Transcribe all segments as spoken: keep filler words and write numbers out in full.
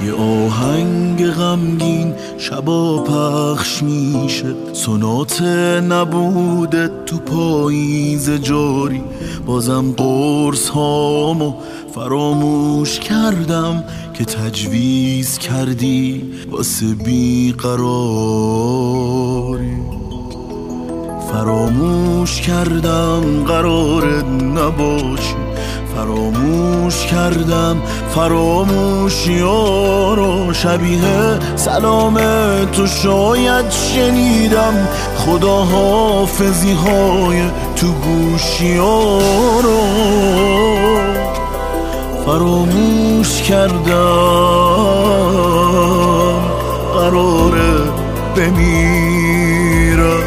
یه آهنگ غمگین شبا پخش میشه، سونات نبوده تو پاییز جاری. بازم قرص هامو فراموش کردم که تجویز کردی واسه بیقراری. فراموش کردم قرار نباشی، فراموش کردم فراموشی ها رو. شبیه سلام تو شاید شنیدم، خدا حافظی های تو گوشی ها رو. فراموش کردم قراره بمیرم،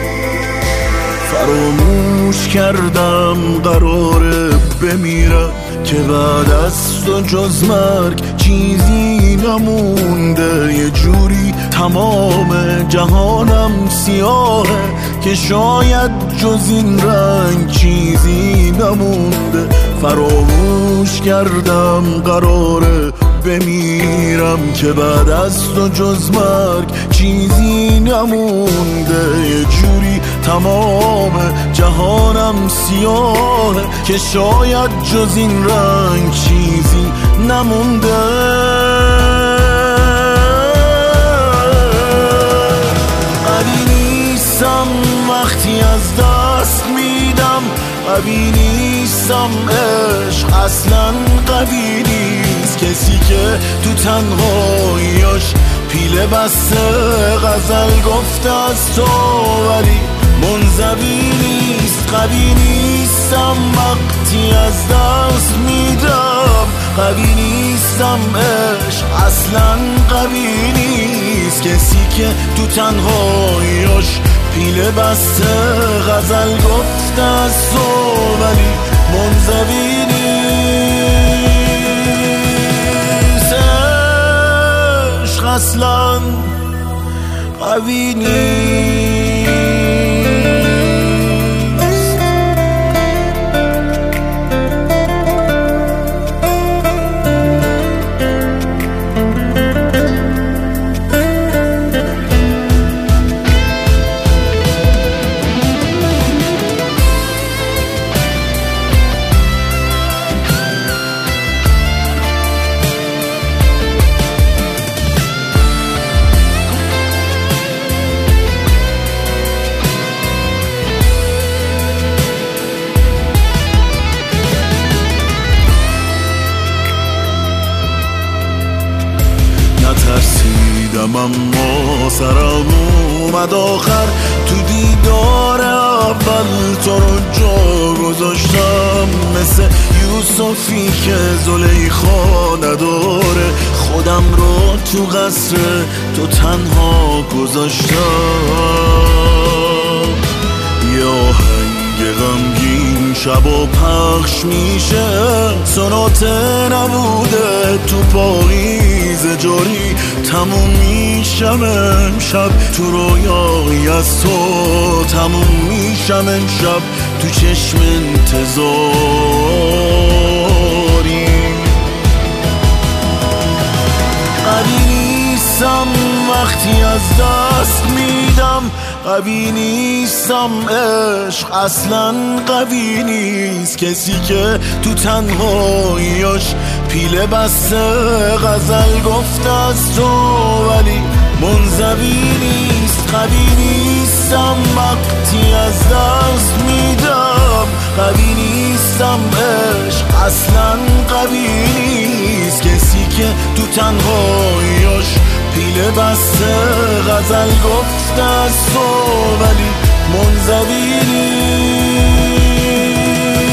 فراموش کردم قراره بمیرم که بعد از تو جز مرگ چیزی نمونده. یه جوری تمام جهانم سیاهه که شاید جز این رنگ چیزی نمونده. فراموش کردم قراره بمیرم که بعد از تو جز مرگ چیزی نمونده. یه جوری تمام جهانم سیاهه که شاید جز این رنگ چیزی نمونده. قوی نیستم وقتی از دست میدم، قوی نیستم عشق اصلا قوی نیست. کسی که تو تنهاییاش پیله بسته غزل گفته از تو ولی منزوی نیست. قوی نیستم وقتی از دست میدم، قوی نیستم عشق اصلا قوی نیست. کسی که تو تنهاییاش پیله بسته غزل گفته از تو ولی منزوی نیست. عشق اصلا قوی نیست. ترسیدم اما سرم اومد آخر، تو دیدار اول تو رو جا گذاشتم. مثل یوسفی که زلیخا نداره، خودم رو تو قصر تو تنها گذاشتم. یه آهنگ غمگین شبا پخش میشه، سونات نبوده تو پاییز جاری. تموم میشم امشب تو رویایی از تو، تموم میشم امشب تو چشم انتظاری. قوی نیستم وقتی از دست میدم، قوی نیستم عشق اصلا قوی نیست. کسی که تو تنهاییاش پیله بسته غزل گفته از تو ولی منزوی نیست. قوی نیستم وقتی از دست میدم، قوی نیستم عشق اصلا قوی نیست. کسی که تو تنهاییاش پیله بسته غزل گفته از تو ولی منزوی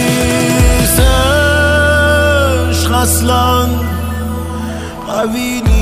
نیست. عشق اصلا قوی نیست.